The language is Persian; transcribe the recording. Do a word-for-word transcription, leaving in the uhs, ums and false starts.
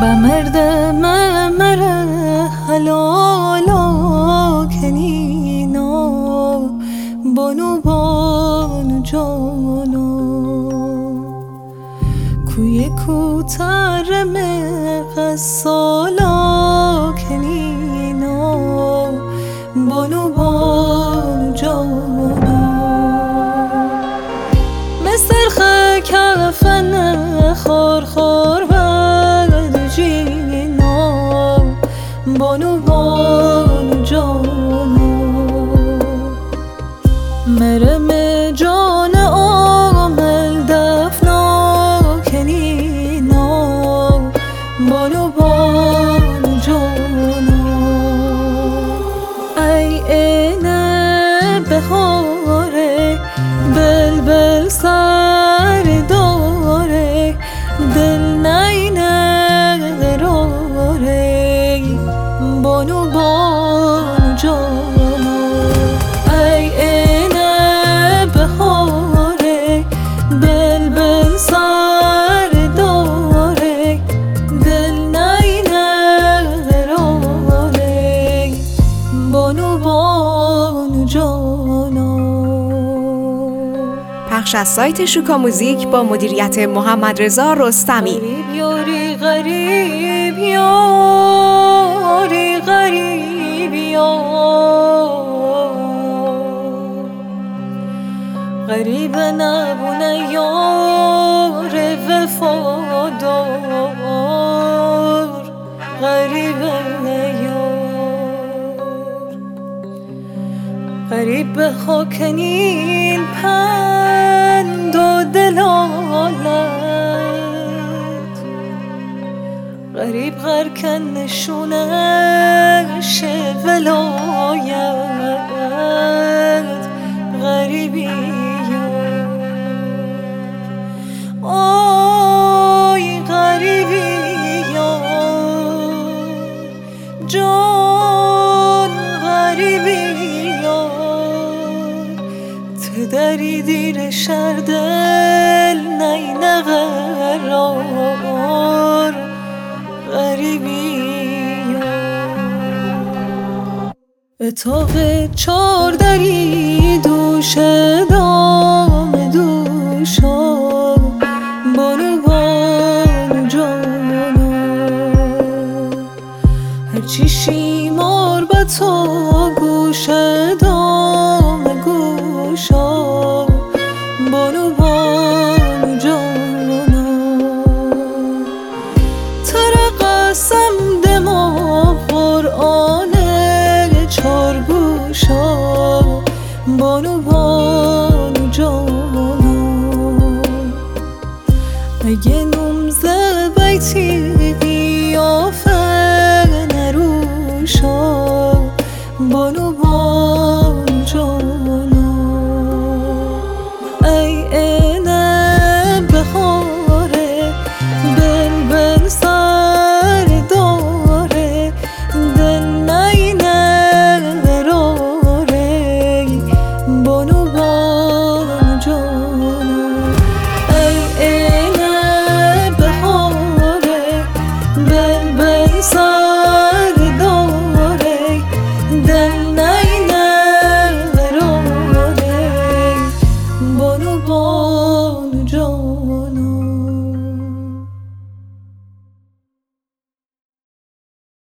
بمردم مره حلالا کنینا بانو بانو جانو کوی کوترم قصالا کنینا بانو بانو جانو مسترخ کفن خور خور ود جینا بانو بانو جانو مرم جان آمل دفنا کنینا بانو بانو جانو ای اینه بهاره بلبل سر داره دل نینه قراره بانو بانو جانو ای اینه بهاره بلبل سر داره دل نینه قراره بانو بانو جانو. پخش از سایت شوکا موزیک با مدیریت محمد رضا رستمی. غریب یاری غریب یاری غریب یار غریب نبونه یار وفادار غریب یار غریب به خاکنین پند و دلالت غریب غرکن نشونش ولایت غریبی آی غریبی جان غریبی تدری دیر شردل نینه قرار غریبی اتاق چار دری دوش دام دوشا بانو بانو جانو هرچی شیمار با تو گوش دام گوشا بانو بانو جانو تر قسم دما قرآن چار گوشا بانو بانو جانو اگه نمزه بیتی قیافه نروشا بانو بانو جانو ای اینه بهاره بلبل سر داره دل نینه قراره بانو بانو جانو ای اینه بهاره بلبل سر داره دل نینه قراره بانو بانو